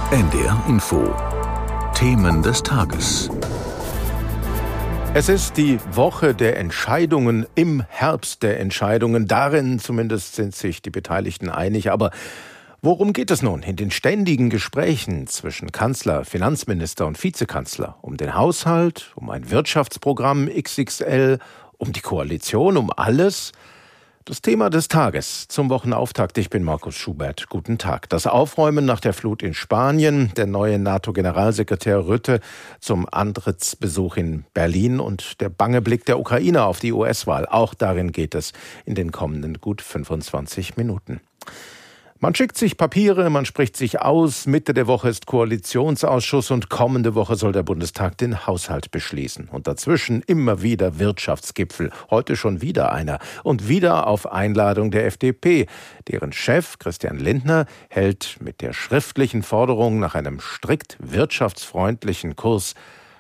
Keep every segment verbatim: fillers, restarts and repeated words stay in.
N D R Info. Themen des Tages. Es ist die Woche der Entscheidungen, im Herbst der Entscheidungen. Darin zumindest sind sich die Beteiligten einig. Aber worum geht es nun in den ständigen Gesprächen zwischen Kanzler, Finanzminister und Vizekanzler? Um den Haushalt, um ein Wirtschaftsprogramm X X L, um die Koalition, um alles? Das Thema des Tages zum Wochenauftakt. Ich bin Markus Schubert. Guten Tag. Das Aufräumen nach der Flut in Spanien, der neue NATO-Generalsekretär Rutte zum Antrittsbesuch in Berlin und der bange Blick der Ukrainer auf die U S-Wahl. Auch darin geht es in den kommenden gut fünfundzwanzig Minuten. Man schickt sich Papiere, man spricht sich aus. Mitte der Woche ist Koalitionsausschuss und kommende Woche soll der Bundestag den Haushalt beschließen. Und dazwischen immer wieder Wirtschaftsgipfel. Heute schon wieder einer. Und wieder auf Einladung der F D P. Deren Chef Christian Lindner hält mit der schriftlichen Forderung nach einem strikt wirtschaftsfreundlichen Kurs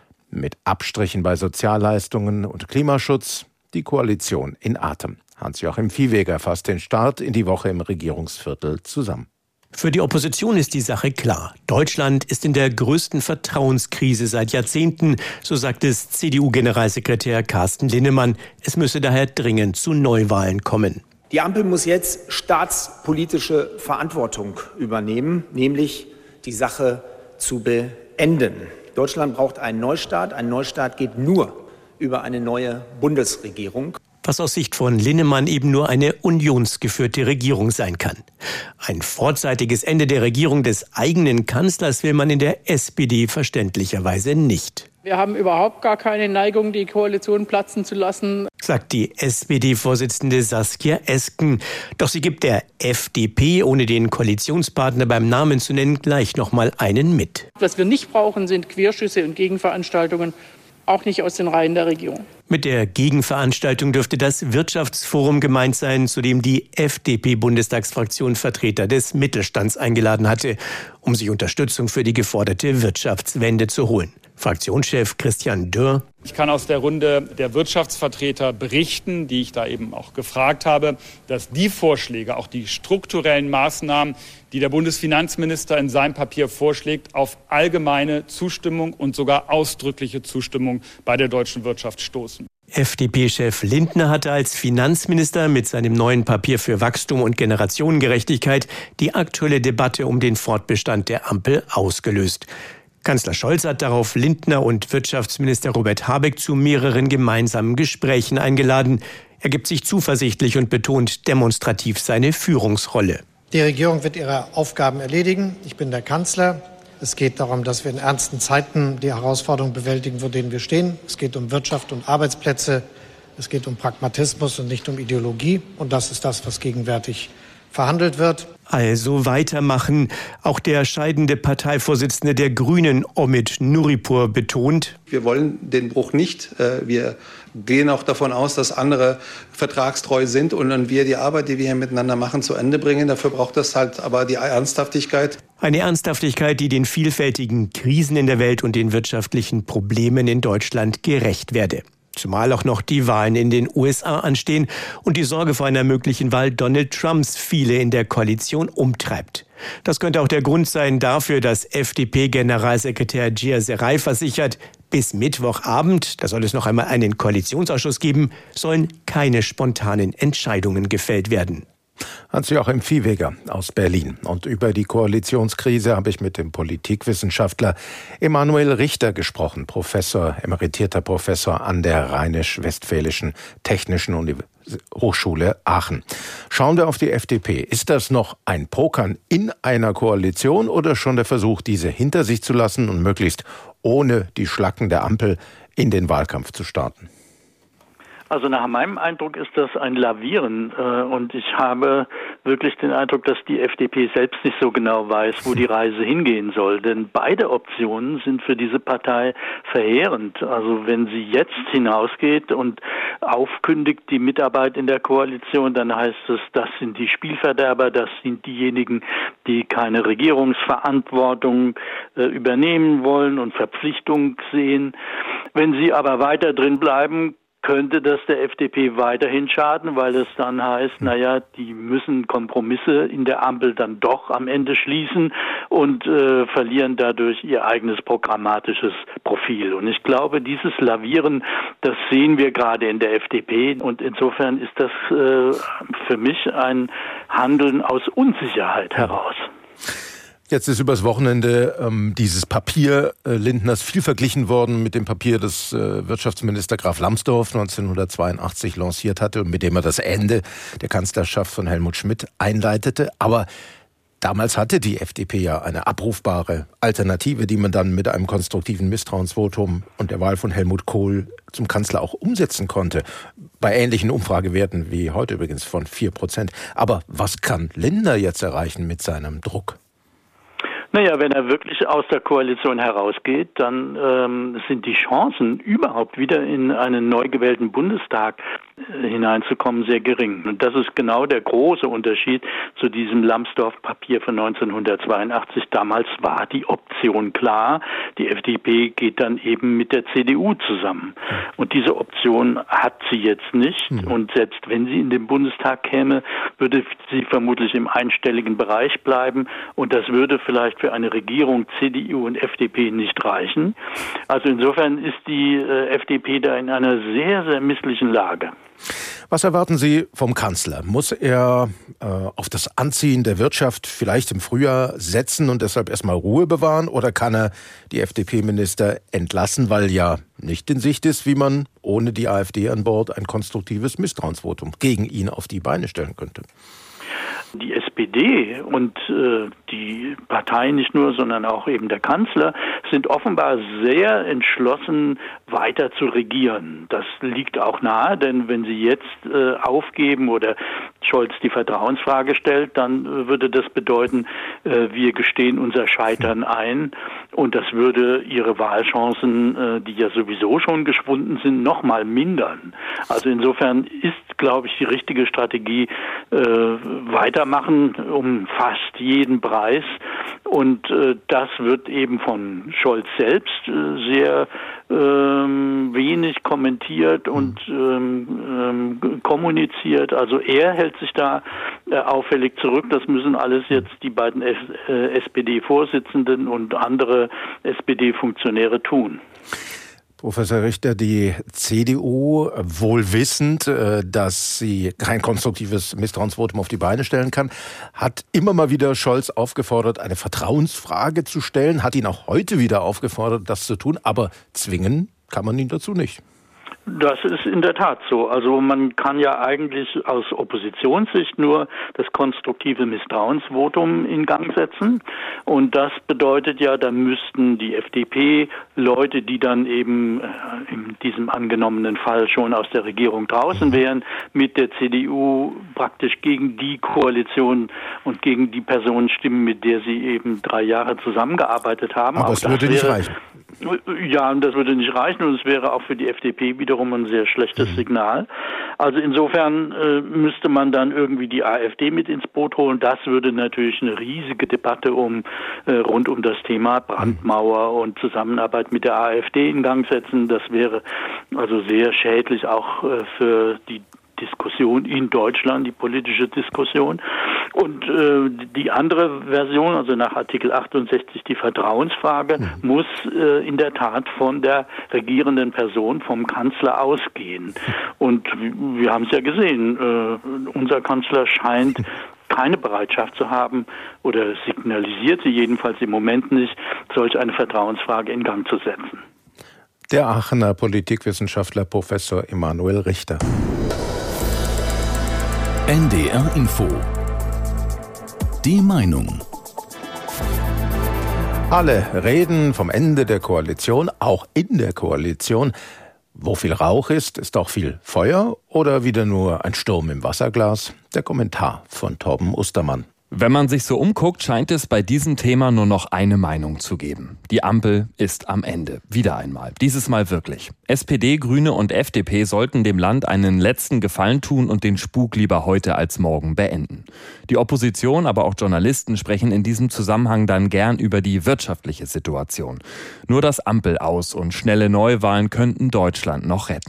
mit Abstrichen bei Sozialleistungen und Klimaschutz die Koalition in Atem. Hans-Joachim Viehweger fasst den Start in die Woche im Regierungsviertel zusammen. Für die Opposition ist die Sache klar. Deutschland ist in der größten Vertrauenskrise seit Jahrzehnten, so sagt es C D U-Generalsekretär Carsten Linnemann. Es müsse daher dringend zu Neuwahlen kommen. Die Ampel muss jetzt staatspolitische Verantwortung übernehmen, nämlich die Sache zu beenden. Deutschland braucht einen Neustart. Ein Neustart geht nur über eine neue Bundesregierung. Was aus Sicht von Linnemann eben nur eine unionsgeführte Regierung sein kann. Ein vorzeitiges Ende der Regierung des eigenen Kanzlers will man in der S P D verständlicherweise nicht. Wir haben überhaupt gar keine Neigung, die Koalition platzen zu lassen, sagt die S P D-Vorsitzende Saskia Esken. Doch sie gibt der F D P, ohne den Koalitionspartner beim Namen zu nennen, gleich noch mal einen mit. Was wir nicht brauchen, sind Querschüsse und Gegenveranstaltungen, auch nicht aus den Reihen der Regierung. Mit der Gegenveranstaltung dürfte das Wirtschaftsforum gemeint sein, zu dem die F D P-Bundestagsfraktion Vertreter des Mittelstands eingeladen hatte, um sich Unterstützung für die geforderte Wirtschaftswende zu holen. Fraktionschef Christian Dürr: Ich kann aus der Runde der Wirtschaftsvertreter berichten, die ich da eben auch gefragt habe, dass die Vorschläge, auch die strukturellen Maßnahmen, die der Bundesfinanzminister in seinem Papier vorschlägt, auf allgemeine Zustimmung und sogar ausdrückliche Zustimmung bei der deutschen Wirtschaft stoßen. F D P-Chef Lindner hatte als Finanzminister mit seinem neuen Papier für Wachstum und Generationengerechtigkeit die aktuelle Debatte um den Fortbestand der Ampel ausgelöst. Kanzler Scholz hat darauf Lindner und Wirtschaftsminister Robert Habeck zu mehreren gemeinsamen Gesprächen eingeladen. Er gibt sich zuversichtlich und betont demonstrativ seine Führungsrolle. Die Regierung wird ihre Aufgaben erledigen. Ich bin der Kanzler. Es geht darum, dass wir in ernsten Zeiten die Herausforderungen bewältigen, vor denen wir stehen. Es geht um Wirtschaft und Arbeitsplätze. Es geht um Pragmatismus und nicht um Ideologie. Und das ist das, was gegenwärtig verhandelt wird. Also weitermachen. Auch der scheidende Parteivorsitzende der Grünen, Omid Nuripur, betont: Wir wollen den Bruch nicht. Wir gehen auch davon aus, dass andere vertragstreu sind und dann wir die Arbeit, die wir hier miteinander machen, zu Ende bringen. Dafür braucht es halt aber die Ernsthaftigkeit. Eine Ernsthaftigkeit, die den vielfältigen Krisen in der Welt und den wirtschaftlichen Problemen in Deutschland gerecht werde. Zumal auch noch die Wahlen in den U S A anstehen und die Sorge vor einer möglichen Wahl Donald Trumps viele in der Koalition umtreibt. Das könnte auch der Grund sein dafür, dass F D P-Generalsekretär Gia Serai versichert, bis Mittwochabend, da soll es noch einmal einen Koalitionsausschuss geben, sollen keine spontanen Entscheidungen gefällt werden. Hans-Joachim Viehweger aus Berlin. Und über die Koalitionskrise habe ich mit dem Politikwissenschaftler Emanuel Richter gesprochen, Professor, emeritierter Professor an der Rheinisch-Westfälischen Technischen Universität. Hochschule Aachen. Schauen wir auf die F D P. Ist das noch ein Pokern in einer Koalition oder schon der Versuch, diese hinter sich zu lassen und möglichst ohne die Schlacken der Ampel in den Wahlkampf zu starten? Also nach meinem Eindruck ist das ein Lavieren und ich habe wirklich den Eindruck, dass die F D P selbst nicht so genau weiß, wo die Reise hingehen soll. Denn beide Optionen sind für diese Partei verheerend. Also wenn sie jetzt hinausgeht und aufkündigt die Mitarbeit in der Koalition, dann heißt es, das sind die Spielverderber, das sind diejenigen, die keine Regierungsverantwortung äh, übernehmen wollen und Verpflichtung sehen. Wenn sie aber weiter drin bleiben, könnte das der F D P weiterhin schaden, weil es dann heißt, naja, die müssen Kompromisse in der Ampel dann doch am Ende schließen und äh, verlieren dadurch ihr eigenes programmatisches Profil. Und ich glaube, dieses Lavieren, das sehen wir gerade in der F D P. Und insofern ist das äh, für mich ein Handeln aus Unsicherheit heraus. Jetzt ist übers Wochenende ähm, dieses Papier äh, Lindners viel verglichen worden mit dem Papier, das äh, Wirtschaftsminister Graf Lambsdorff neunzehnhundertzweiundachtzig lanciert hatte und mit dem er das Ende der Kanzlerschaft von Helmut Schmidt einleitete. Aber damals hatte die F D P ja eine abrufbare Alternative, die man dann mit einem konstruktiven Misstrauensvotum und der Wahl von Helmut Kohl zum Kanzler auch umsetzen konnte. Bei ähnlichen Umfragewerten wie heute übrigens von vier Prozent. Aber was kann Lindner jetzt erreichen mit seinem Druck? Naja, wenn er wirklich aus der Koalition herausgeht, dann ähm, sind die Chancen, überhaupt wieder in einen neu gewählten Bundestag äh, hineinzukommen, sehr gering. Und das ist genau der große Unterschied zu diesem Lambsdorff-Papier von neunzehnhundertzweiundachtzig. Damals war die Option klar, die F D P geht dann eben mit der C D U zusammen. Und diese Option hat sie jetzt nicht. Mhm. Und selbst wenn sie in den Bundestag käme, würde sie vermutlich im einstelligen Bereich bleiben. Und das würde vielleicht für eine Regierung C D U und F D P nicht reichen. Also insofern ist die äh, F D P da in einer sehr, sehr misslichen Lage. Was erwarten Sie vom Kanzler? Muss er äh, auf das Anziehen der Wirtschaft vielleicht im Frühjahr setzen und deshalb erstmal Ruhe bewahren? Oder kann er die F D P-Minister entlassen, weil ja nicht in Sicht ist, wie man ohne die AfD an Bord ein konstruktives Misstrauensvotum gegen ihn auf die Beine stellen könnte? Die S P D und äh, die Partei nicht nur, sondern auch eben der Kanzler sind offenbar sehr entschlossen, weiter zu regieren. Das liegt auch nahe, denn wenn sie jetzt äh, aufgeben oder Scholz die Vertrauensfrage stellt, dann äh, würde das bedeuten, äh, wir gestehen unser Scheitern ein und das würde ihre Wahlchancen, äh, die ja sowieso schon geschwunden sind, noch mal mindern. Also insofern ist, glaube ich, die richtige Strategie äh, weitermachen um fast jeden Preis und äh, das wird eben von Scholz selbst äh, sehr ähm, wenig kommentiert und ähm, ähm, kommuniziert. Also er hält sich da äh, auffällig zurück. Das müssen alles jetzt die beiden S- äh, S P D-Vorsitzenden und andere S P D-Funktionäre tun. Professor Richter, die C D U, wohl wissend, dass sie kein konstruktives Misstrauensvotum auf die Beine stellen kann, hat immer mal wieder Scholz aufgefordert, eine Vertrauensfrage zu stellen, hat ihn auch heute wieder aufgefordert, das zu tun, aber zwingen kann man ihn dazu nicht. Das ist in der Tat so. Also man kann ja eigentlich aus Oppositionssicht nur das konstruktive Misstrauensvotum in Gang setzen. Und das bedeutet ja, da müssten die F D P-Leute, die dann eben in diesem angenommenen Fall schon aus der Regierung draußen wären, mit der C D U praktisch gegen die Koalition und gegen die Person stimmen, mit der sie eben drei Jahre zusammengearbeitet haben. Aber es würde nicht reichen. Ja, und das würde nicht reichen und es wäre auch für die F D P wiederum ein sehr schlechtes mhm. Signal. Also insofern äh, müsste man dann irgendwie die AfD mit ins Boot holen. Das würde natürlich eine riesige Debatte um äh, rund um das Thema Brandmauer und Zusammenarbeit mit der AfD in Gang setzen. Das wäre also sehr schädlich auch äh, für die Diskussion in Deutschland, die politische Diskussion. Und äh, die andere Version, also nach Artikel achtundsechzig, die Vertrauensfrage, mhm. muss äh, in der Tat von der regierenden Person, vom Kanzler ausgehen. Und wir haben es ja gesehen, äh, unser Kanzler scheint keine Bereitschaft zu haben oder signalisierte jedenfalls im Moment nicht, solch eine Vertrauensfrage in Gang zu setzen. Der Aachener Politikwissenschaftler Professor Emanuel Richter. N D R Info. Die Meinung. Alle reden vom Ende der Koalition, auch in der Koalition. Wo viel Rauch ist, ist auch viel Feuer oder wieder nur ein Sturm im Wasserglas? Der Kommentar von Torben Ostermann. Wenn man sich so umguckt, scheint es bei diesem Thema nur noch eine Meinung zu geben. Die Ampel ist am Ende. Wieder einmal. Dieses Mal wirklich. S P D, Grüne und F D P sollten dem Land einen letzten Gefallen tun und den Spuk lieber heute als morgen beenden. Die Opposition, aber auch Journalisten sprechen in diesem Zusammenhang dann gern über die wirtschaftliche Situation. Nur das Ampel aus und schnelle Neuwahlen könnten Deutschland noch retten.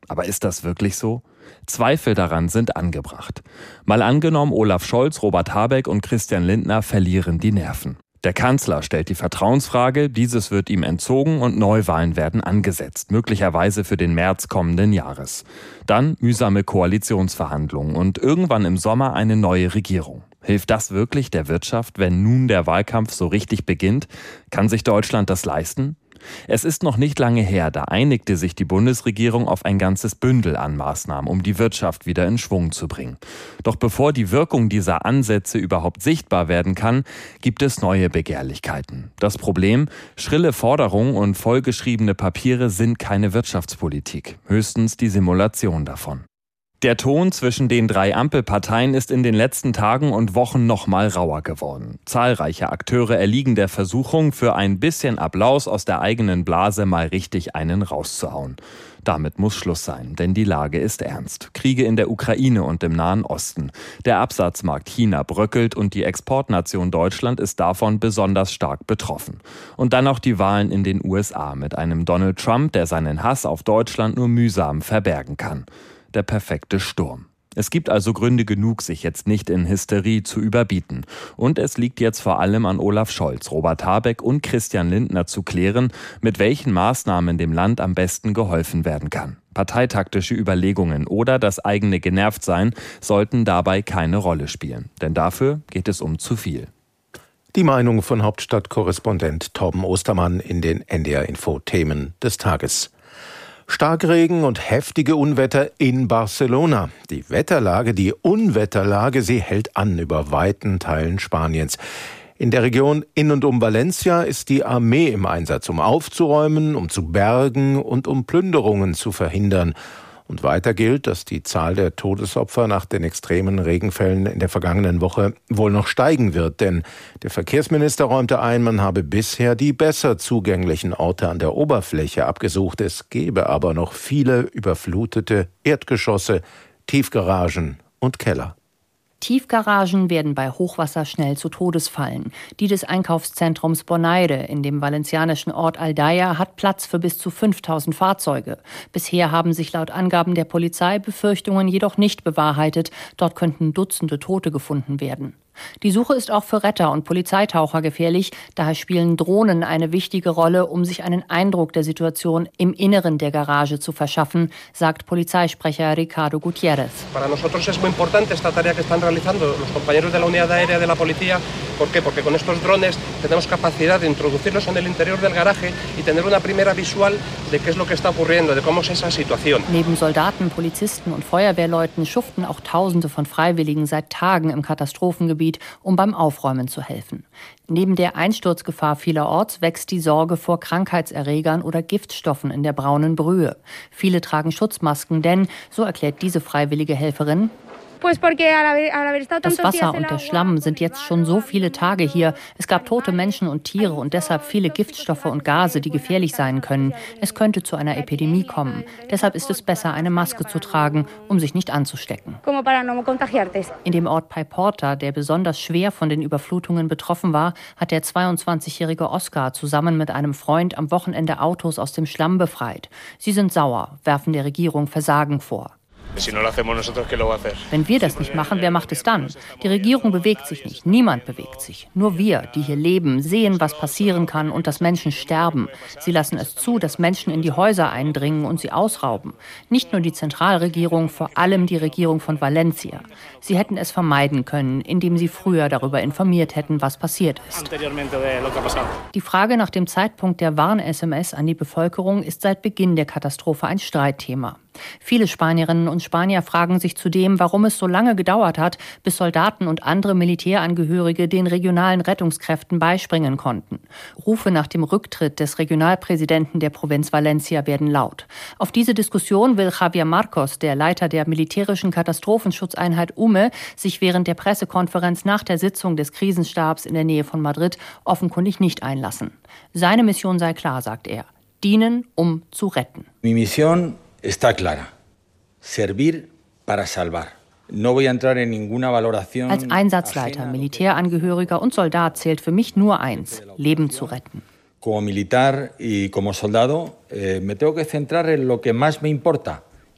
Aber ist das wirklich so? Zweifel daran sind angebracht. Mal angenommen, Olaf Scholz, Robert Habeck und Christian Lindner verlieren die Nerven. Der Kanzler stellt die Vertrauensfrage, dieses wird ihm entzogen und Neuwahlen werden angesetzt, möglicherweise für den März kommenden Jahres. Dann mühsame Koalitionsverhandlungen und irgendwann im Sommer eine neue Regierung. Hilft das wirklich der Wirtschaft, wenn nun der Wahlkampf so richtig beginnt? Kann sich Deutschland das leisten? Es ist noch nicht lange her, da einigte sich die Bundesregierung auf ein ganzes Bündel an Maßnahmen, um die Wirtschaft wieder in Schwung zu bringen. Doch bevor die Wirkung dieser Ansätze überhaupt sichtbar werden kann, gibt es neue Begehrlichkeiten. Das Problem: schrille Forderungen und vollgeschriebene Papiere sind keine Wirtschaftspolitik, höchstens die Simulation davon. Der Ton zwischen den drei Ampelparteien ist in den letzten Tagen und Wochen noch mal rauer geworden. Zahlreiche Akteure erliegen der Versuchung, für ein bisschen Applaus aus der eigenen Blase mal richtig einen rauszuhauen. Damit muss Schluss sein, denn die Lage ist ernst. Kriege in der Ukraine und im Nahen Osten. Der Absatzmarkt China bröckelt und die Exportnation Deutschland ist davon besonders stark betroffen. Und dann noch die Wahlen in den U S A mit einem Donald Trump, der seinen Hass auf Deutschland nur mühsam verbergen kann. Der perfekte Sturm. Es gibt also Gründe genug, sich jetzt nicht in Hysterie zu überbieten. Und es liegt jetzt vor allem an Olaf Scholz, Robert Habeck und Christian Lindner zu klären, mit welchen Maßnahmen dem Land am besten geholfen werden kann. Parteitaktische Überlegungen oder das eigene Genervtsein sollten dabei keine Rolle spielen. Denn dafür geht es um zu viel. Die Meinung von Hauptstadtkorrespondent Torben Ostermann in den N D R-Info-Themen des Tages. Starkregen und heftige Unwetter in Barcelona. Die Wetterlage, die Unwetterlage, sie hält an über weiten Teilen Spaniens. In der Region in und um Valencia ist die Armee im Einsatz, um aufzuräumen, um zu bergen und um Plünderungen zu verhindern. Und weiter gilt, dass die Zahl der Todesopfer nach den extremen Regenfällen in der vergangenen Woche wohl noch steigen wird. Denn der Verkehrsminister räumte ein, man habe bisher die besser zugänglichen Orte an der Oberfläche abgesucht. Es gebe aber noch viele überflutete Erdgeschosse, Tiefgaragen und Keller. Tiefgaragen werden bei Hochwasser schnell zu Todesfallen. Die des Einkaufszentrums Bonaire in dem valencianischen Ort Aldaya hat Platz für bis zu fünftausend Fahrzeuge. Bisher haben sich laut Angaben der Polizei Befürchtungen jedoch nicht bewahrheitet. Dort könnten Dutzende Tote gefunden werden. Die Suche ist auch für Retter und Polizeitaucher gefährlich. Daher spielen Drohnen eine wichtige Rolle, um sich einen Eindruck der Situation im Inneren der Garage zu verschaffen, sagt Polizeisprecher Ricardo Gutiérrez. Para nosotros es muy importante esta tarea que están realizando los compañeros de la unidad aérea de la policía. ¿Por qué? Porque con estos drones tenemos capacidad de introducirlos en el interior del garaje y tener una primera visual de qué es lo que está ocurriendo, de cómo es esa situación. Neben Soldaten, Polizisten und Feuerwehrleuten schuften auch Tausende von Freiwilligen seit Tagen im Katastrophengebiet, um beim Aufräumen zu helfen. Neben der Einsturzgefahr vielerorts wächst die Sorge vor Krankheitserregern oder Giftstoffen in der braunen Brühe. Viele tragen Schutzmasken, denn, so erklärt diese freiwillige Helferin, das Wasser und der Schlamm sind jetzt schon so viele Tage hier. Es gab tote Menschen und Tiere und deshalb viele Giftstoffe und Gase, die gefährlich sein können. Es könnte zu einer Epidemie kommen. Deshalb ist es besser, eine Maske zu tragen, um sich nicht anzustecken. In dem Ort Paiporta, der besonders schwer von den Überflutungen betroffen war, hat der zweiundzwanzigjährige Oscar zusammen mit einem Freund am Wochenende Autos aus dem Schlamm befreit. Sie sind sauer, werfen der Regierung Versagen vor. Wenn wir das nicht machen, wer macht es dann? Die Regierung bewegt sich nicht, niemand bewegt sich. Nur wir, die hier leben, sehen, was passieren kann und dass Menschen sterben. Sie lassen es zu, dass Menschen in die Häuser eindringen und sie ausrauben. Nicht nur die Zentralregierung, vor allem die Regierung von Valencia. Sie hätten es vermeiden können, indem sie früher darüber informiert hätten, was passiert ist. Die Frage nach dem Zeitpunkt der Warn-S M S an die Bevölkerung ist seit Beginn der Katastrophe ein Streitthema. Viele Spanierinnen und Spanier fragen sich zudem, warum es so lange gedauert hat, bis Soldaten und andere Militärangehörige den regionalen Rettungskräften beispringen konnten. Rufe nach dem Rücktritt des Regionalpräsidenten der Provinz Valencia werden laut. Auf diese Diskussion will Javier Marcos, der Leiter der militärischen Katastrophenschutzeinheit U M E, sich während der Pressekonferenz nach der Sitzung des Krisenstabs in der Nähe von Madrid offenkundig nicht einlassen. Seine Mission sei klar, sagt er: dienen, um zu retten. Mi misión está clara. Servir para salvar. No voy a entrar en ninguna valoración. Als Einsatzleiter, Militärangehöriger und Soldat zählt für mich nur eins: Leben zu retten. Como militar y como soldado, eh, me tengo que centrar en lo que más me importa,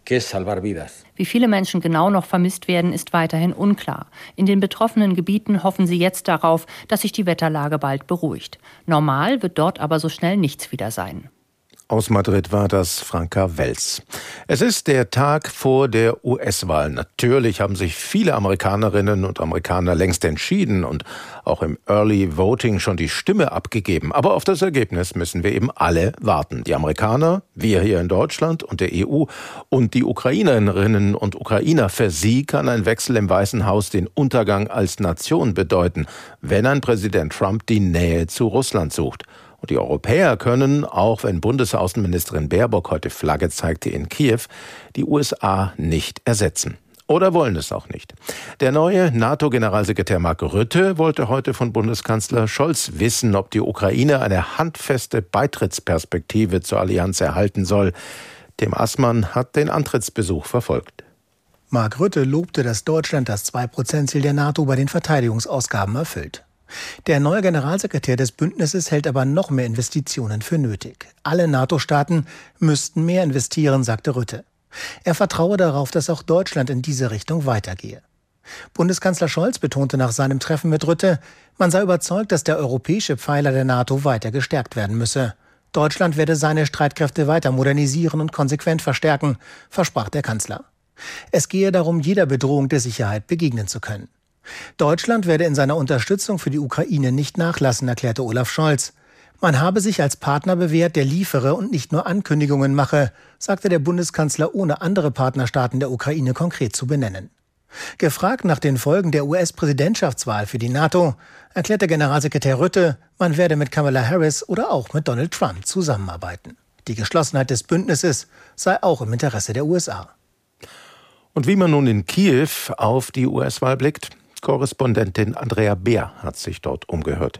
que es salvar vidas. Wie viele Menschen genau noch vermisst werden, ist weiterhin unklar. In den betroffenen Gebieten hoffen sie jetzt darauf, dass sich die Wetterlage bald beruhigt. Normal wird dort aber so schnell nichts wieder sein. Aus Madrid war das Franka Wels. Es ist der Tag vor der U S-Wahl. Natürlich haben sich viele Amerikanerinnen und Amerikaner längst entschieden und auch im Early Voting schon die Stimme abgegeben. Aber auf das Ergebnis müssen wir eben alle warten. Die Amerikaner, wir hier in Deutschland und der E U und die Ukrainerinnen und Ukrainer. Für sie kann ein Wechsel im Weißen Haus den Untergang als Nation bedeuten, wenn ein Präsident Trump die Nähe zu Russland sucht. Und die Europäer können, auch wenn Bundesaußenministerin Baerbock heute Flagge zeigte in Kiew, die U S A nicht ersetzen. Oder wollen es auch nicht. Der neue NATO-Generalsekretär Mark Rutte wollte heute von Bundeskanzler Scholz wissen, ob die Ukraine eine handfeste Beitrittsperspektive zur Allianz erhalten soll. Tim Assmann hat den Antrittsbesuch verfolgt. Mark Rutte lobte, dass Deutschland das zwei Prozent Ziel der NATO bei den Verteidigungsausgaben erfüllt. Der neue Generalsekretär des Bündnisses hält aber noch mehr Investitionen für nötig. Alle NATO-Staaten müssten mehr investieren, sagte Rutte. Er vertraue darauf, dass auch Deutschland in diese Richtung weitergehe. Bundeskanzler Scholz betonte nach seinem Treffen mit Rutte, man sei überzeugt, dass der europäische Pfeiler der NATO weiter gestärkt werden müsse. Deutschland werde seine Streitkräfte weiter modernisieren und konsequent verstärken, versprach der Kanzler. Es gehe darum, jeder Bedrohung der Sicherheit begegnen zu können. Deutschland werde in seiner Unterstützung für die Ukraine nicht nachlassen, erklärte Olaf Scholz. Man habe sich als Partner bewährt, der liefere und nicht nur Ankündigungen mache, sagte der Bundeskanzler, ohne andere Partnerstaaten der Ukraine konkret zu benennen. Gefragt nach den Folgen der U S-Präsidentschaftswahl für die NATO, erklärte Generalsekretär Rutte, man werde mit Kamala Harris oder auch mit Donald Trump zusammenarbeiten. Die Geschlossenheit des Bündnisses sei auch im Interesse der U S A. Und wie man nun in Kiew auf die U S-Wahl blickt? Korrespondentin Andrea Beer hat sich dort umgehört.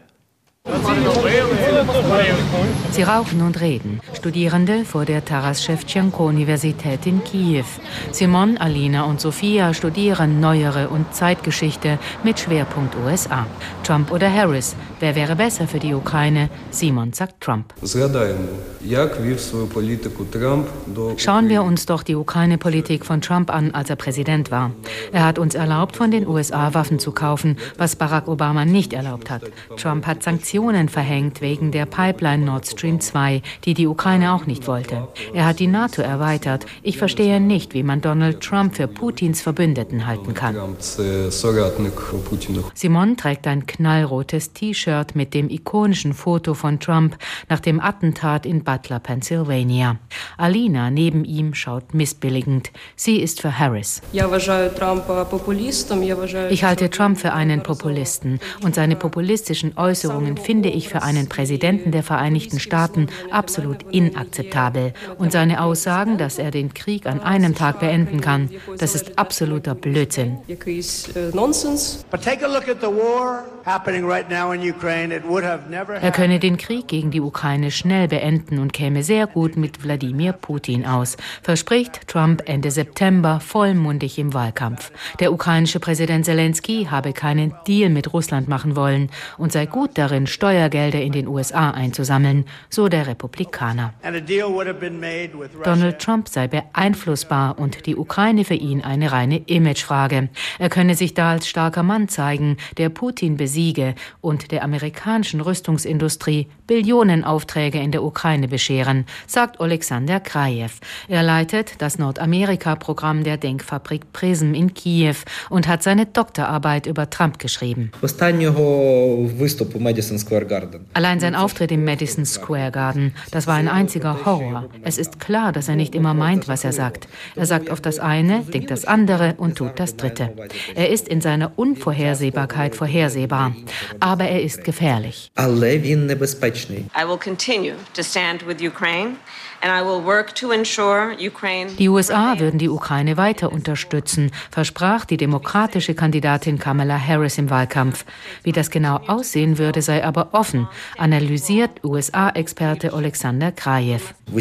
Sie rauchen und reden. Studierende vor der Taras-Schewtschenko-Universität in Kiew. Simon, Alina und Sophia studieren Neuere und Zeitgeschichte mit Schwerpunkt U S A. Trump oder Harris? Wer wäre besser für die Ukraine? Simon sagt Trump. Schauen wir uns doch die Ukraine-Politik von Trump an, als er Präsident war. Er hat uns erlaubt, von den U S A Waffen zu kaufen, was Barack Obama nicht erlaubt hat. Trump hat Sanktionen verhängt wegen der Pipeline Nord Stream zwei, die die Ukraine auch nicht wollte. Er hat die NATO erweitert. Ich verstehe nicht, wie man Donald Trump für Putins Verbündeten halten kann. Simon trägt ein knallrotes T-Shirt mit dem ikonischen Foto von Trump nach dem Attentat in Butler, Pennsylvania. Alina neben ihm schaut missbilligend. Sie ist für Harris. Ich halte Trump für einen Populisten und seine populistischen Äußerungen finde ich für einen Präsidenten der Vereinigten Staaten absolut inakzeptabel. Und seine Aussagen, dass er den Krieg an einem Tag beenden kann, das ist absoluter Blödsinn. Er könne den Krieg gegen die Ukraine schnell beenden und käme sehr gut mit Wladimir Putin aus, verspricht Trump Ende September vollmundig im Wahlkampf. Der ukrainische Präsident Zelensky habe keinen Deal mit Russland machen wollen und sei gut darin, Steuergelder in den U S A einzusammeln, so der Republikaner. Donald Trump sei beeinflussbar und die Ukraine für ihn eine reine Imagefrage. Er könne sich da als starker Mann zeigen, der Putin besiege und der amerikanischen Rüstungsindustrie Billionenaufträge in der Ukraine bescheren, sagt Alexander Krajew. Er leitet das Nordamerika-Programm der Denkfabrik Prism in Kiew und hat seine Doktorarbeit über Trump geschrieben. Allein sein Auftritt im Madison Square Garden, das war ein einziger Horror. Es ist klar, dass er nicht immer meint, was er sagt. Er sagt oft das eine, denkt das andere und tut das dritte. Er ist in seiner Unvorhersehbarkeit vorhersehbar. Aber er ist gefährlich. I will continue to stand with Ukraine. Die U S A würden die Ukraine weiter unterstützen, versprach die demokratische Kandidatin Kamala Harris im Wahlkampf. Wie das genau aussehen würde, sei aber offen, analysiert U S A-Experte Alexander Krajew.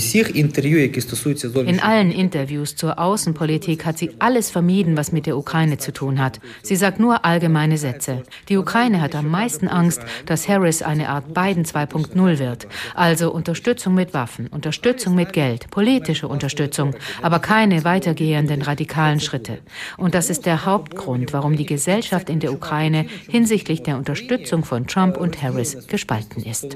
In allen Interviews zur Außenpolitik hat sie alles vermieden, was mit der Ukraine zu tun hat. Sie sagt nur allgemeine Sätze. Die Ukraine Ukraine hat am meisten Angst, dass Harris eine Art Biden zwei Punkt null wird. Also Unterstützung mit Waffen, Unterstützung mit Geld, politische Unterstützung, aber keine weitergehenden radikalen Schritte. Und das ist der Hauptgrund, warum die Gesellschaft in der Ukraine hinsichtlich der Unterstützung von Trump und Harris gespalten ist.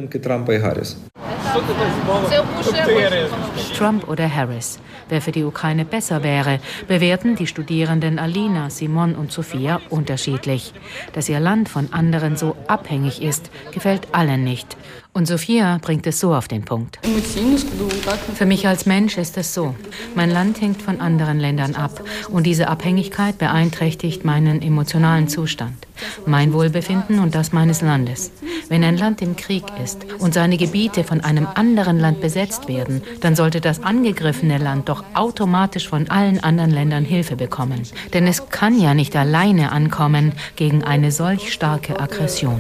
Trump oder Harris? Wer für die Ukraine besser wäre, bewerten die Studierenden Alina, Simon und Sophia unterschiedlich. Dass ihr Land von anderen so abhängig ist, gefällt allen nicht. Und Sophia bringt es so auf den Punkt. Für mich als Mensch ist es so. Mein Land hängt von anderen Ländern ab. Und diese Abhängigkeit beeinträchtigt meinen emotionalen Zustand, mein Wohlbefinden und das meines Landes. Wenn ein Land im Krieg ist und seine Gebiete von einem anderen Land besetzt werden, dann sollte das angegriffene Land doch automatisch von allen anderen Ländern Hilfe bekommen. Denn es kann ja nicht alleine ankommen gegen eine solch starke Aggression.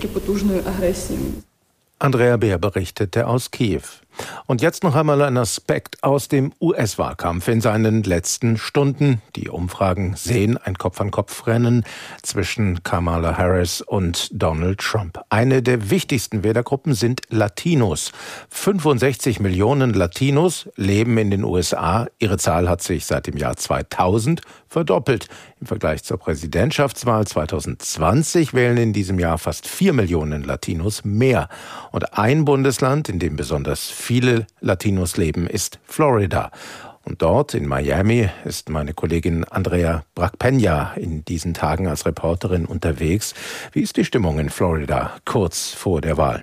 Andrea Beer berichtete aus Kiew. Und jetzt noch einmal ein Aspekt aus dem U S-Wahlkampf in seinen letzten Stunden. Die Umfragen sehen ein Kopf-an-Kopf-Rennen zwischen Kamala Harris und Donald Trump. Eine der wichtigsten Wählergruppen sind Latinos. fünfundsechzig Millionen Latinos leben in den U S A. Ihre Zahl hat sich seit dem Jahr zweitausend verdoppelt. Im Vergleich zur Präsidentschaftswahl zweitausendzwanzig wählen in diesem Jahr fast vier Millionen Latinos mehr. Und ein Bundesland, in dem besonders viele Latinos leben, ist Florida. Und dort in Miami ist meine Kollegin Andrea Brackpenja in diesen Tagen als Reporterin unterwegs. Wie ist die Stimmung in Florida kurz vor der Wahl?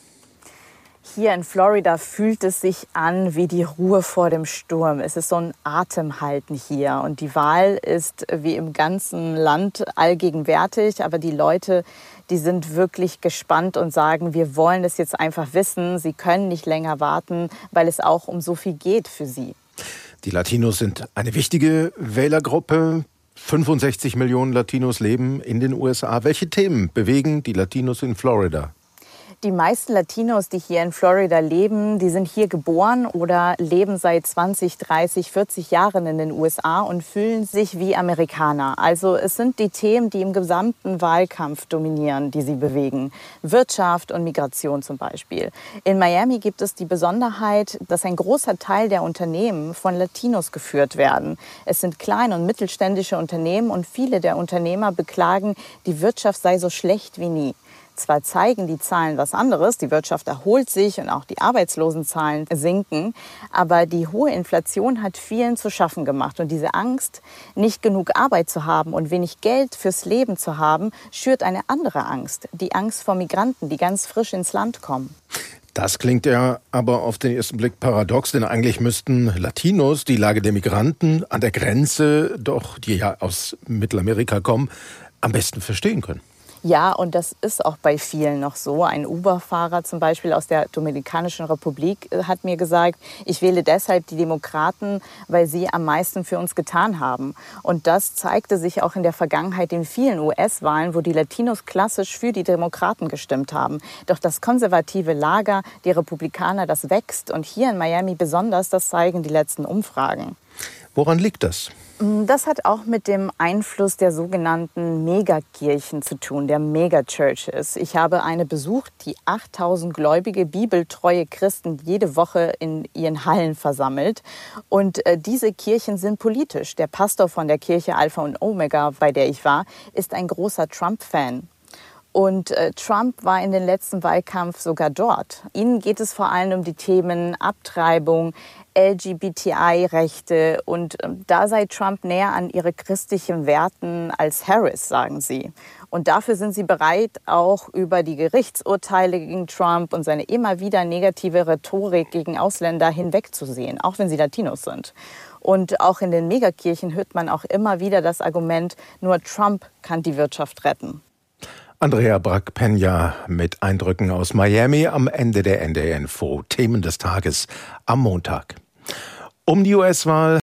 Hier in Florida fühlt es sich an wie die Ruhe vor dem Sturm. Es ist so ein Atemhalten hier. Und die Wahl ist wie im ganzen Land allgegenwärtig. Aber die Leute, die sind wirklich gespannt und sagen, wir wollen es jetzt einfach wissen. Sie können nicht länger warten, weil es auch um so viel geht für sie. Die Latinos sind eine wichtige Wählergruppe. fünfundsechzig Millionen Latinos leben in den U S A. Welche Themen bewegen die Latinos in Florida? Die meisten Latinos, die hier in Florida leben, die sind hier geboren oder leben seit zwanzig, dreißig, vierzig Jahren in den U S A und fühlen sich wie Amerikaner. Also es sind die Themen, die im gesamten Wahlkampf dominieren, die sie bewegen. Wirtschaft und Migration zum Beispiel. In Miami gibt es die Besonderheit, dass ein großer Teil der Unternehmen von Latinos geführt werden. Es sind kleine und mittelständische Unternehmen und viele der Unternehmer beklagen, die Wirtschaft sei so schlecht wie nie. Zwar zeigen die Zahlen was anderes, die Wirtschaft erholt sich und auch die Arbeitslosenzahlen sinken, aber die hohe Inflation hat vielen zu schaffen gemacht. Und diese Angst, nicht genug Arbeit zu haben und wenig Geld fürs Leben zu haben, schürt eine andere Angst, die Angst vor Migranten, die ganz frisch ins Land kommen. Das klingt ja aber auf den ersten Blick paradox, denn eigentlich müssten Latinos die Lage der Migranten an der Grenze, doch die ja aus Mittelamerika kommen, am besten verstehen können. Ja, und das ist auch bei vielen noch so. Ein Uber-Fahrer zum Beispiel aus der Dominikanischen Republik hat mir gesagt, ich wähle deshalb die Demokraten, weil sie am meisten für uns getan haben. Und das zeigte sich auch in der Vergangenheit in vielen U S-Wahlen, wo die Latinos klassisch für die Demokraten gestimmt haben. Doch das konservative Lager, die Republikaner, das wächst. Und hier in Miami besonders, das zeigen die letzten Umfragen. Woran liegt das? Das hat auch mit dem Einfluss der sogenannten Megakirchen zu tun, der Megachurches. Ich habe eine besucht, die achttausend gläubige, bibeltreue Christen jede Woche in ihren Hallen versammelt. Und äh, diese Kirchen sind politisch. Der Pastor von der Kirche Alpha und Omega, bei der ich war, ist ein großer Trump-Fan. Und äh, Trump war in den letzten Wahlkampf sogar dort. Ihnen geht es vor allem um die Themen Abtreibung, L G B T I-Rechte. Und äh, da sei Trump näher an ihre christlichen Werten als Harris, sagen sie. Und dafür sind sie bereit, auch über die Gerichtsurteile gegen Trump und seine immer wieder negative Rhetorik gegen Ausländer hinwegzusehen, auch wenn sie Latinos sind. Und auch in den Megakirchen hört man auch immer wieder das Argument, nur Trump kann die Wirtschaft retten. Andrea Brackpenja mit Eindrücken aus Miami am Ende der N D R Info. Themen des Tages am Montag. Um die U S-Wahl